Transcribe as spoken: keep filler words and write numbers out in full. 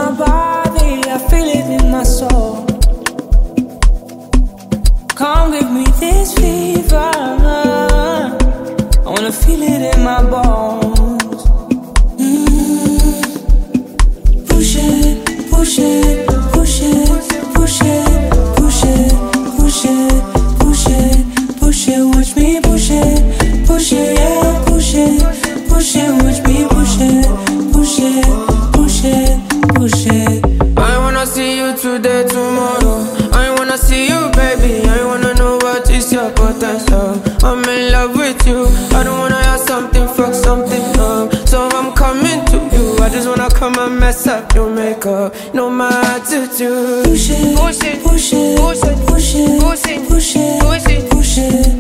my body, I feel it in my soul. Come give me this fever, I wanna feel it in my bones. mm. Push it, push it, push it, push it, push it, push it, push it, push it, watch me push it, push it, yeah, push it, push it, watch me push it, push it, push it, push it. I wanna see you today, tomorrow. I wanna see you, baby. I wanna know what is your potential. I'm in love with you. I don't wanna have something, fuck something up. So I'm coming to you. I just wanna come and mess up your makeup. Know my attitude. Push it, push it, push it, push it, push it, push it, push it, push it, push it.